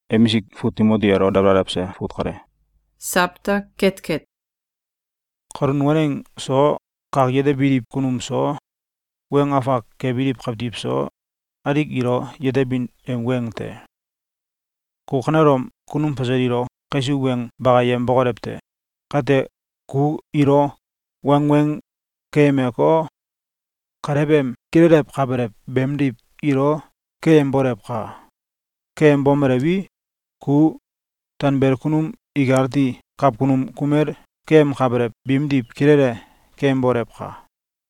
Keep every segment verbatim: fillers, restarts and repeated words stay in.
emisik fut timodiero dabrarapse fut kare. Sapta ketket. Karun waneng so kag yede birip kunum so weng afak ke birip kapdip so adik iro yede bin em weng te. Ku kanarom kunum pasadiro kaisi weng bagayem bokorepte. Kate ku iro wang weng keme ko karebem kirerep kaberep bemdip iro kem borep ka. Kem bomerebi ku tanber kunum igarti kap kunum kumer kem kaberep bimdip kirere kem borep ka.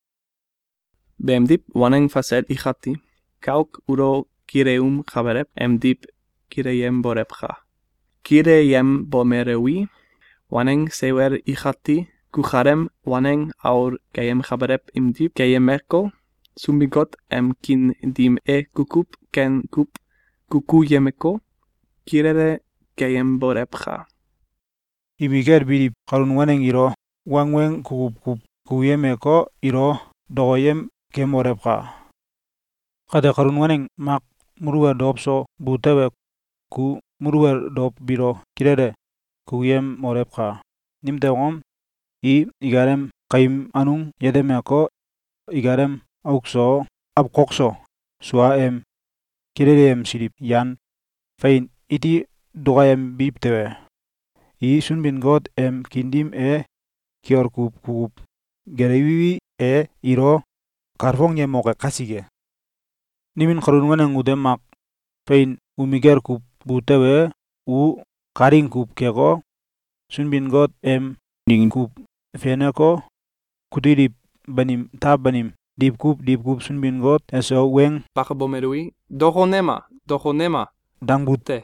Bemdip waneng faset ikhati kauk uro kireum kaberep emdip kireyem borep ka. Kireyem bomerewi waneng sewer ikhati kucharem waneng aur kayem kaberep imdip kayemeko sumbigot em kin dim e kukup ken kup kukuyemeko kirere kayem borep ka. Ibiker birip karun waneng iro wangweng kukup kup kuyemeko iro dogoyem kem borep ka. Kade karun waneng mak muruwer dopso butewe ku muruwer dop biro kirere kuyem morep ka. Nimtewom i igarem kaim anung yedemeko igarem aukso abkokso sua em kirerem sirip yan fain iti dogayem biptewe. I sunbin god em kindim e kior kup kup gerewiwi e iro karfong ye moke kasige. Nimin karun waneng udem mak fain umiger kup butewe u karing kup keko sunbin god em ding kup feneko kudirip banim tab banim dip kup dip kup sunbin god eso weng Pakabomerui dogonema dogonema dangbut. te.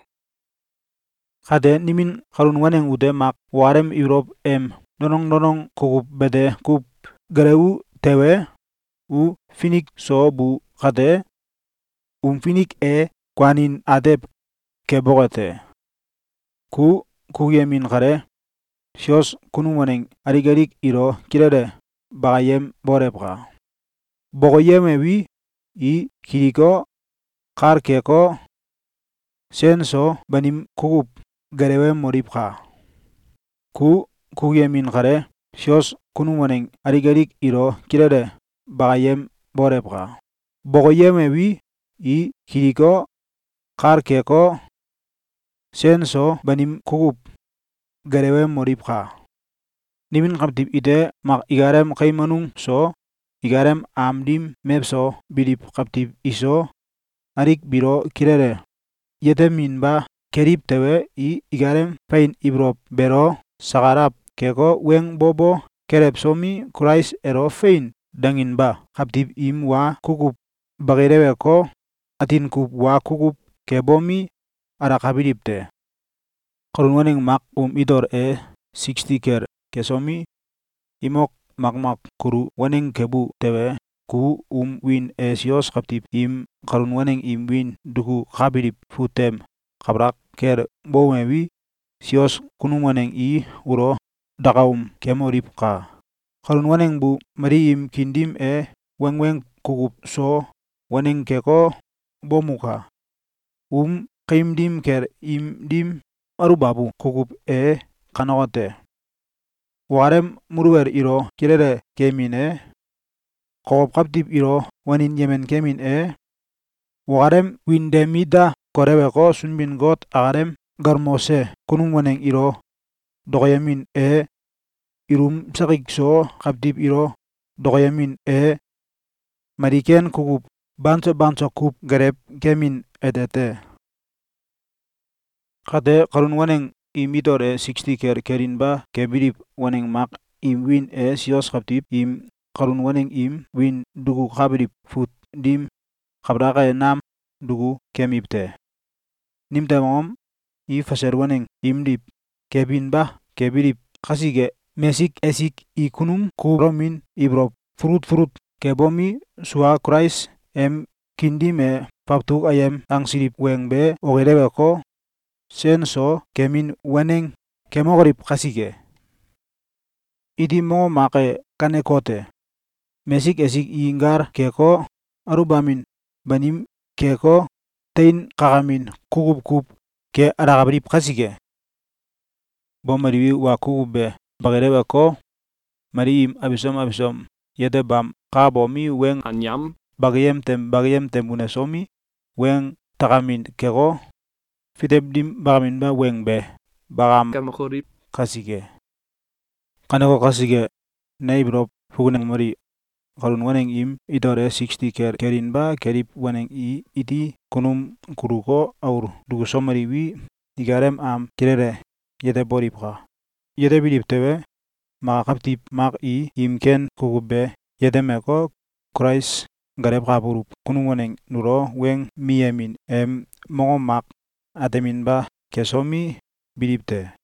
Kade nimin karun waneng ude mak warem Europe em nonong nonong kukup bede kup gerewu tewe u finik so bu kade um finik e kwanin adep kebogete. Ku kuyemin kare sios kunum waneng arigarik iro kirere bagayem borep ka. Bogoyeme wi i kiriko kar keko sen so banim kukup gerewem morip ka. Ku kuyemin kare sios kunum waneng arigarik iro kirere bagayem borep ka. Bogoyeme wi i kiriko kar keko sen so banim kukup gerewem morip ka. Nimin kaptip ite mak igarem kaimanung so igarem amdim mepso birip kaptip iso arik biro kirere yetemin ba kerip tewe i igarem fain ibrop bero sagarap keko weng bobo kerep somi Christ ero fain dangin ba kaptip im wa kukup bagirewe ko atin kup wa kukup kebomi arakabiripte. Karun waneng mak um idor e sixty ker kesomi imok makmak kuru waneng kebu tewe ku um win e sios kaptip im karun waneng im win duku kabirip futem kabrak ker bomewi sios kunum waneng i uro dakaum kemorip ka. Karun waneng bu mari im kindim e weng weng kukup so waneng keko bomuka. Um kaimdim ker im dim arubabu kukup e kanogote. Warem muruwer iro kirere kemin e kogop kaptip iro wanin yemen kemin e warem windemida korewe ko sunbin god agarem garmose kunum waneng iro dogoyemin e irum sakik so kaptip iro dogoyemin e mariken kukup banso banso kup gerep kemin edete. Kade karun waneng im idor e sixty ker kerin ba kebirip waneng mak im win e sios kaptip im karun waneng im win dugu kabirip fut dim kabraka e nam dugu kemipte. Nimtemom i faser waneng im dip kebin ba kebirip kasige mesik esik i kunum ku romin ibrop furut furut kebomi sua Christ em kindim e paptuk ayem ang sirip weng be ogerewe ko sen so kemin waneng kemogrip kasige. Idi mo make kanekote mesik esik ingar keko arubamin banim keko tein kakamin kukup kup ke ada kabri kasige bo mari wa ku be bagere ba ko mari im abisom abisom yede bam ka bo mi wen anyam bagayem tem bagayem tem unesomi wen tagamin kego fiteb dim bagamin ba wen be bagam kamkhorip kasige kanako kasige nay bro fugunang mari kalun waneng im idore sixty ker kerin ba kerip waneng i iti kunum kuruko aur dugu somari wi igarem am kirere yede boripka yede bilip tewe ma kaptip mak i imken kugube yede meko Christ garep kapurup kunum waneng nuro weng miyemin em mongo mak atemin ba kesomi bilipte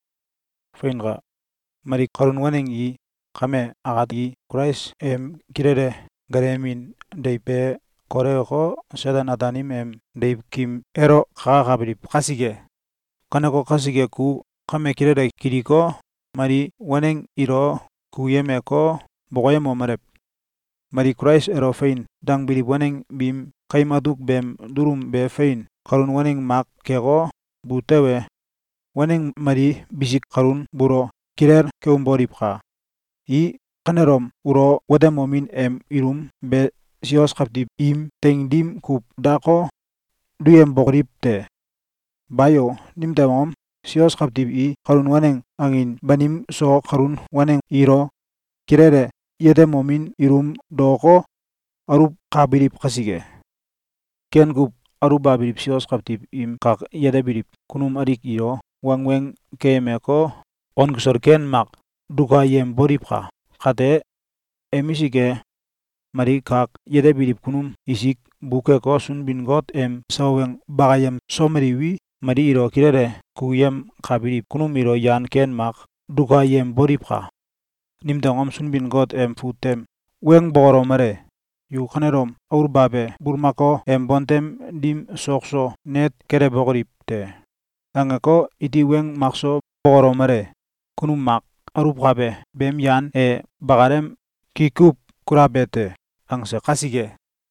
fainga mari kalun waneng i kame agati Christ em kirere garemin deipe koreko sedan atanim em deip kim ero kaka kabrip kasige kanako kasige ku kame kirere kiriko mari waneng iro kuyemeko bogoyemo marep mari Christ ero fein dang bilip waneng bim kaimaduk bem durum be fein kalun waneng mak kego butewe waneng mari bisik kalun buro kirer keumboripka i kanerom uro wademomin em irum be sios kaptip im tengdim kup dako duyem bokripte bayo nimtemom sios kaptip i karun waneng angin banim so karun waneng iro kirere yedemomin irum doko arup kabirip kasige ken kup arup babirip sios kaptip im kak yedebirip kunum adik iro wangweng kemeko onkusor ken mak duka yem boripka kate emisike mari kak yede bilip kunum isik buke ko sunbin got em saweng bagayem someriwi mari iro kirere kuyem kabirip kunum iro yan ken mak duka yem boripka nimtangom sunbin got em futem weng bogoro mare yu khanerom aur babe burmako em bontem dim sokso net kere bogorip te angako iti weng makso bogoro mare kunum mak arup gabe bem yan e bagarem kikup kurabete angse kasige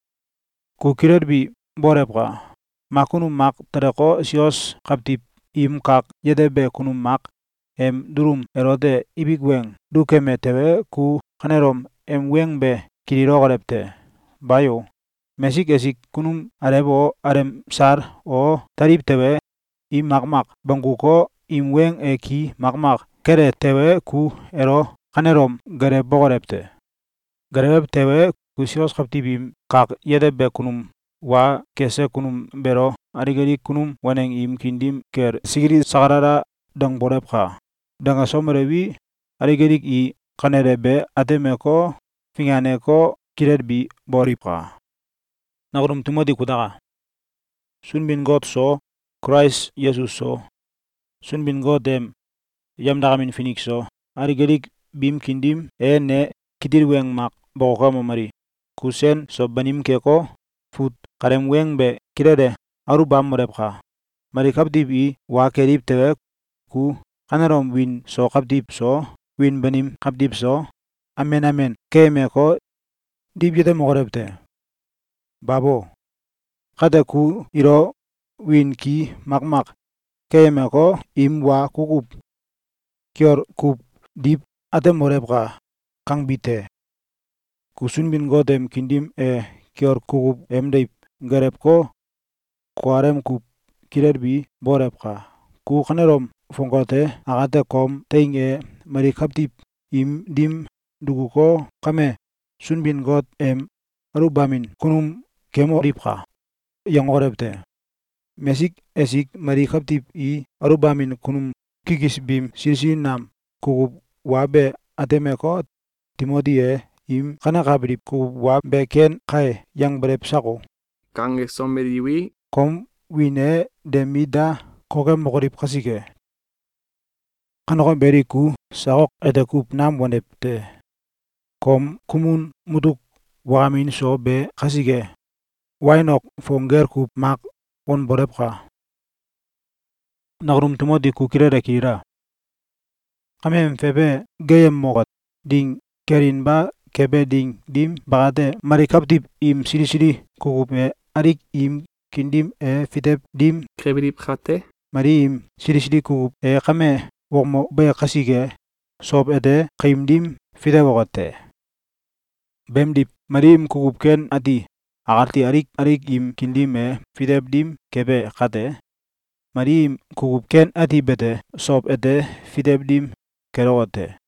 ku kirerbi borebga makunum mak tereko sios kaptip im kak yedebe kunum mak em durum erode ibigweng dukeme tewe ku kanerom em weng be kiriro gorepte bayo mesik esik kunum arebo arem sar o tarip tewe im makmak banguko im weng e ki makmak kere tewe ku ero kanerom gare bogorepte gareb tewe ku sios kaptibim kak yedebe kunum wa kese kunum bero arigeri kunum waneng im kindim ker sigiri sagarara dang borepka danga somerewi arigerik i kanerebe atemeko finganeko kirerbi boripka nagurum tumodi kudaga sunbin god so Christ Jesus so sunbin god dem yam dagamin finik so arigerik bim kindim e ne kidir weng mak boka mamari kusen so banim keko fut karem weng be kirede aru bam morepka mari kapdip i wa kerip tewe ku kanerom win so kapdip so win banim kapdip so amen amen keme ko dip yete mogorepte babo kade ku iro win ki makmak keme ko im wa kukup kior kup dip ate morepka kang bite kusun bin godem kindim e kior kukup em deip garep ko kuarem kup kirerbi borepka ku kanerom fongote agate kom teing e mari kaptip im dim dugu ko kame sunbin god em arubamin kunum kemo ripka yang orepte mesik esik mari kaptip i arubamin kunum kikis bim sisi nam kukup wabe atemeko timodi e im kana kabrip kukup wabe ken kai yang berep sako kange someriwi kom wine demida koke mogorip kasige kanoko beriku sakok edekup nam wanepte kom kumun mutuk wagamin so be kasige wainok fonger kup mak on borepka nagrum tumodi ku kirere kira kamem febe geyem mogat ding kerin ba kebe ding dim bagate mari kaptip im siri siri kukup e arik im kindim e fitep dim krebrip khate Marim sili-sili kugup e kame wokmo be kasige sob ede kaimdim fidewogote. Bemdip marim kugup ken ati agarti arik arik im kindim e fidebdim kebe kate. Marim kugup ken ati bete sob ede fidebdim kerogote.